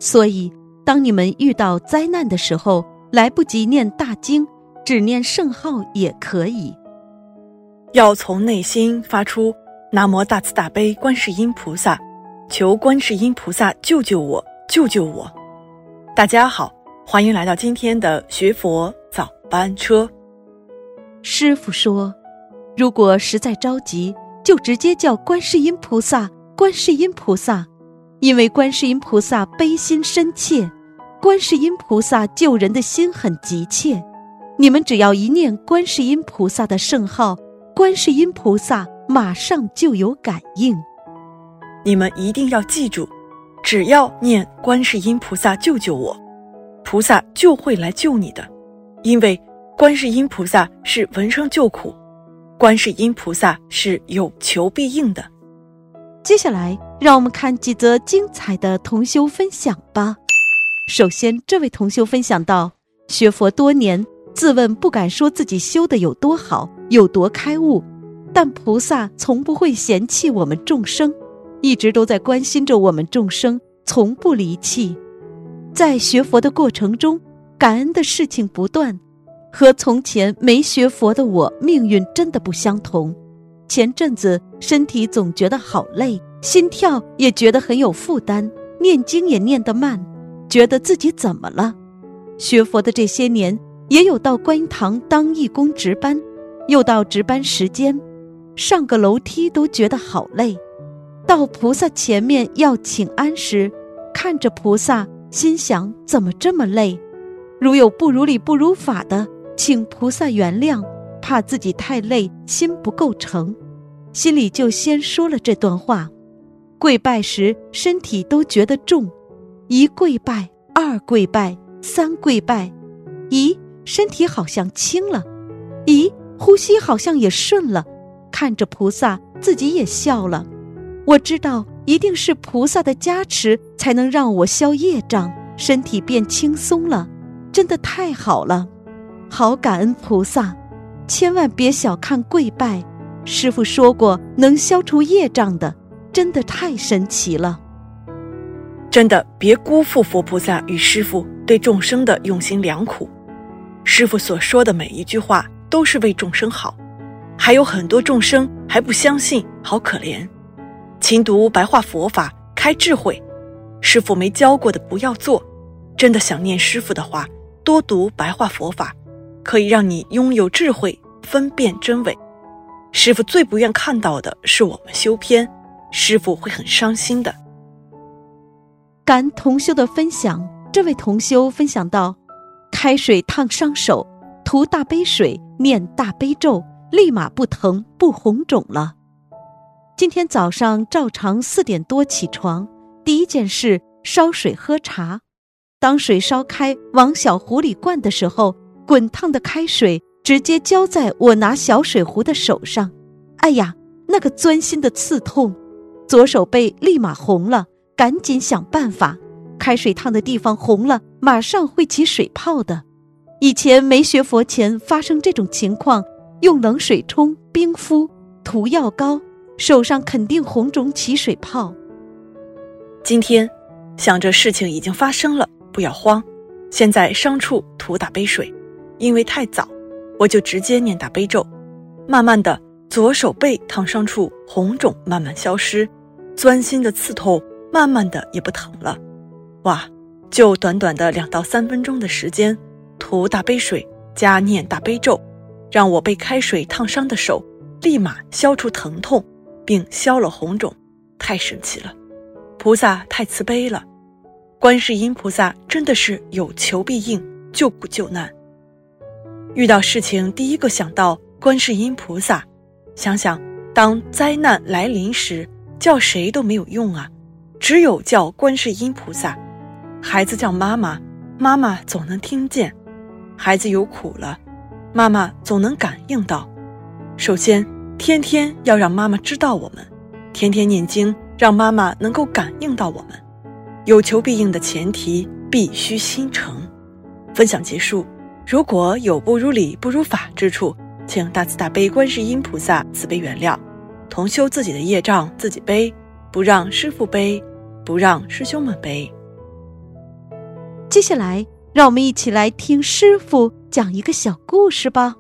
所以当你们遇到灾难的时候，来不及念大经，只念圣号也可以。 要从内心发出南无大慈大悲观世音菩萨，求观世音菩萨救救我，救救我。大家好，欢迎来到今天的学佛早班车。 师父说，如果实在着急，就直接叫观世音菩萨，观世音菩萨，因为观世音菩萨悲心深切，观世音菩萨救人的心很急切。你们只要一念观世音菩萨的圣号，观世音菩萨马上就有感应。 你们一定要记住，只要念观世音菩萨救救我，菩萨就会来救你的。因为观世音菩萨是闻声救苦，观世音菩萨是有求必应的。 接下来让我们看几则精彩的同修分享吧。首先，这位同修分享到，学佛多年，自问不敢说自己修得有多好，有多开悟，但菩萨从不会嫌弃我们众生，一直都在关心着我们众生，从不离弃。在学佛的过程中，感恩的事情不断，和从前没学佛的我命运真的不相同。前阵子身体总觉得好累，心跳也觉得很有负担，念经也念得慢，觉得自己怎么了？学佛的这些年，也有到观音堂当义工值班，又到值班时间，上个楼梯都觉得好累。到菩萨前面要请安时，看着菩萨，心想怎么这么累？如有不如理不如法的，请菩萨原谅，怕自己太累，心不够诚，心里就先说了这段话。跪拜时身体都觉得重，一跪拜，二跪拜，三跪拜，咦，身体好像轻了，咦，呼吸好像也顺了，看着菩萨，自己也笑了。我知道一定是菩萨的加持，才能让我消业障，身体变轻松了，真的太好了，好感恩菩萨。千万别小看跪拜，师父说过能消除业障的，真的太神奇了。 真的别辜负佛菩萨与师父对众生的用心良苦，师父所说的每一句话都是为众生好，还有很多众生还不相信，好可怜。勤读白话佛法，开智慧，师父没教过的不要做。真的想念师父的话，多读白话佛法，可以让你拥有智慧，分辨真伪。师父最不愿看到的是我们修偏，师父会很伤心的。 感恩同修的分享，这位同修分享到，开水烫伤手，涂大杯水，念大悲咒，立马不疼不红肿了。今天早上照常4点多起床，第一件事烧水喝茶。当水烧开往小壶里灌的时候，滚烫的开水直接浇在我拿小水壶的手上，哎呀，那个钻心的刺痛，左手背立马红了，赶紧想办法。开水烫的地方红了，马上会起水泡的。以前没学佛前发生这种情况，用冷水冲、冰敷、涂药膏，手上肯定红肿起水泡。 今天想着事情已经发生了，不要慌，现在伤处涂大悲水，因为太早，我就直接念大悲咒。慢慢的，左手背烫伤处红肿慢慢消失，钻心的刺痛慢慢的也不疼了。哇，就短短的2到3分钟的时间，涂大悲水加念大悲咒，让我被开水烫伤的手立马消除疼痛，并消了红肿，太神奇了，菩萨太慈悲了。观世音菩萨真的是有求必应，救苦救难。遇到事情第一个想到观世音菩萨，想想当灾难来临时，叫谁都没有用啊，只有叫观世音菩萨。孩子叫妈妈，妈妈总能听见；孩子有苦了，妈妈总能感应到。首先，天天要让妈妈知道我们，天天念经，让妈妈能够感应到我们。有求必应的前提，必须心诚。分享结束，如果有不如理不如法之处，请大慈大悲观世音菩萨慈悲原谅，同修自己的业障自己背，不让师父背，不让师兄们背。 接下来，让我们一起来听师父讲一个小故事吧。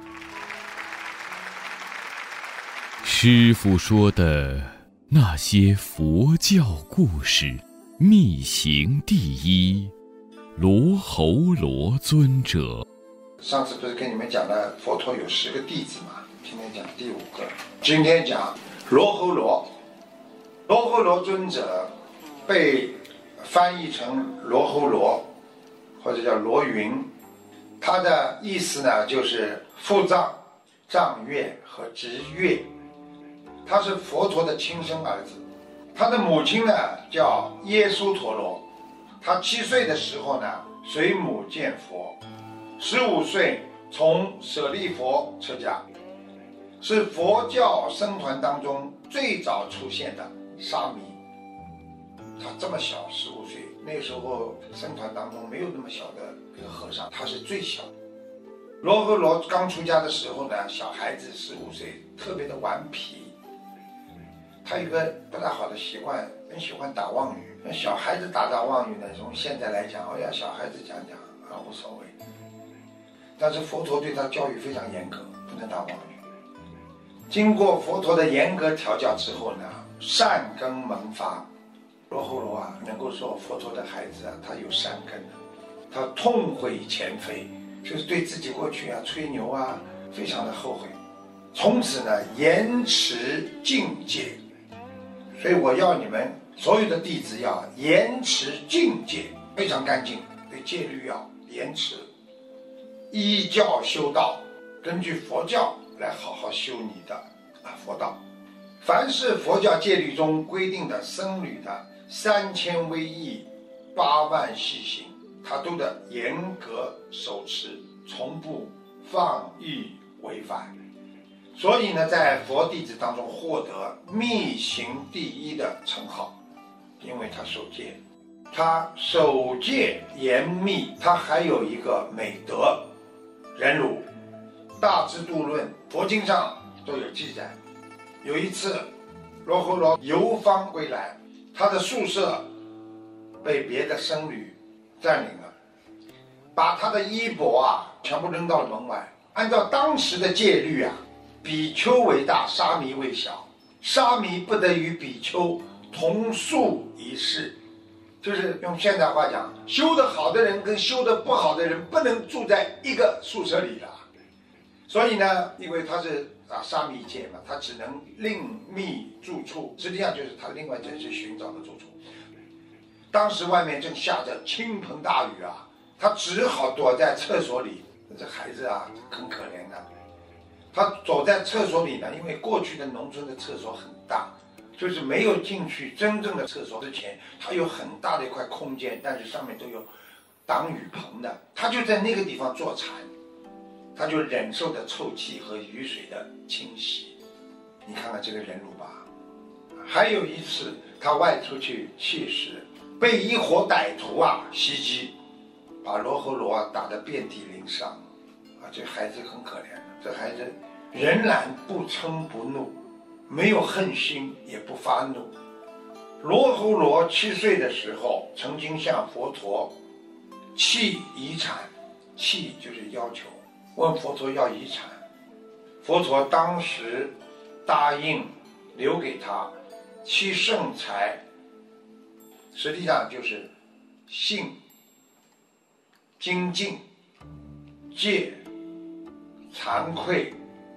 师父说的那些佛教故事，密行第一，罗睺罗尊者。 上次不是跟你们讲了佛陀有10个弟子嘛？今天讲第5个。今天讲罗睺罗。罗睺罗尊者被翻译成罗睺罗，或者叫罗云。他的意思呢，就是父藏、藏月和直月。他是佛陀的亲生儿子。他的母亲呢叫耶输陀罗。他7岁的时候呢，随母见佛。15岁从舍利佛出家，是佛教僧团当中最早出现的沙弥。他这么小，15岁，那时候僧团当中没有那么小的一个和尚，他是最小的。罗睺罗刚出家的时候呢，小孩子15岁，特别的顽皮。他有个不大好的习惯，很喜欢打妄语。小孩子打妄语呢，从现在来讲，小孩子讲无所谓。但是佛陀对他教育非常严格，不能打妄语。经过佛陀的严格调教之后呢，善根萌发。罗睺罗能够说佛陀的孩子他有善根的。他痛悔前非，就是对自己过去吹牛非常的后悔。从此呢，严持境界。所以我要你们所有的弟子要严持境界，非常干净，对戒律要严持，依教修道，根据佛教来好好修你的佛道。凡是佛教戒律中规定的僧侣的3000威仪、8万细行，他都得严格守持，从不放逸违反。所以呢，在佛弟子当中获得密行第一的称号，因为他守戒。他守戒严密，他还有一个美德，忍辱。大智度论佛经上都有记载。有一次罗睺罗游方归来，他的宿舍被别的僧侣占领了，把他的衣钵全部扔到了门外。按照当时的戒律比丘为大，沙弥为小，沙弥不得与比丘同宿一室。就是用现代话讲，修得好的人跟修得不好的人不能住在一个宿舍里的。所以呢，因为他是沙弥戒嘛，他只能另觅住处，实际上就是他另外再去寻找的住处。当时外面正下着倾盆大雨他只好躲在厕所里。这孩子很可怜的，他走在厕所里呢，因为过去的农村的厕所很大，就是没有进去真正的厕所之前，它有很大的一块空间，但是上面都有挡雨棚的，他就在那个地方坐禅，他就忍受着臭气和雨水的侵袭。你看看这个忍辱吧。还有一次他外出去乞食，被一伙歹徒袭击，把罗睺罗打得遍体鳞伤。这孩子很可怜的，这孩子仍然不嗔不怒，没有恨心，也不发怒。罗睺罗7岁的时候，曾经向佛陀弃遗产，弃就是要求，问佛陀要遗产。佛陀当时答应留给他7圣财，实际上就是信、精进、戒、惭愧、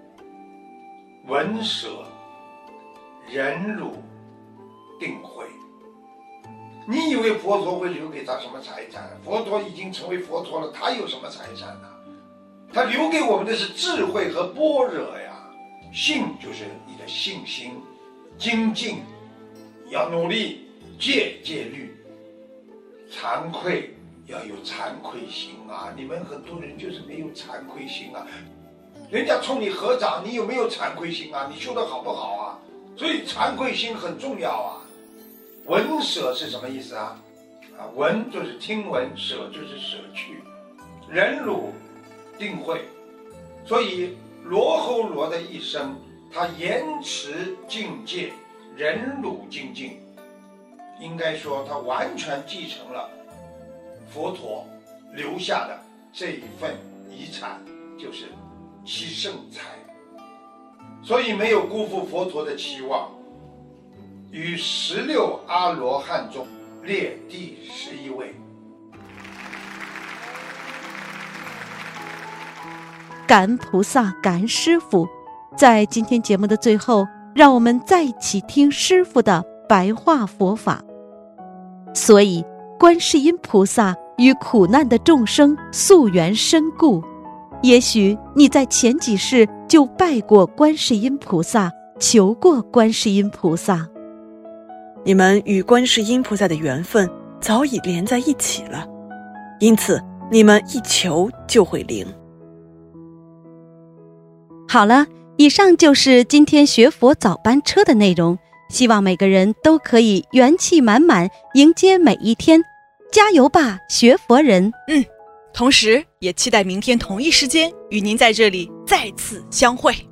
闻舍、忍辱、定慧。你以为佛陀会留给他什么财产？佛陀已经成为佛陀了，他有什么财产呢？他留给我们的是智慧和般若呀。信就是你的信心，精进要努力，戒律，惭愧要有惭愧心你们很多人就是没有惭愧心人家冲你合掌，你有没有惭愧心你修得好不好所以惭愧心很重要闻舍是什么意思闻就是听闻，舍就是舍去，忍辱定慧。所以罗睺罗的一生，他严持境界，忍辱精进，应该说他完全继承了佛陀留下的这一份遗产，就是七圣财，所以没有辜负佛陀的期望，于16阿罗汉中列第11位。 感恩菩萨，感恩师父。在今天节目的最后，让我们再一起听师父的白话佛法。所以观世音菩萨与苦难的众生溯源深故，也许你在前几世就拜过观世音菩萨，求过观世音菩萨， 你们与观世音菩萨的缘分早已连在一起了，因此你们一求就会灵。 好了，以上就是今天学佛早班车的内容，希望每个人都可以元气满满迎接每一天，加油吧，学佛人！ 同时也期待明天同一时间与您在这里再次相会。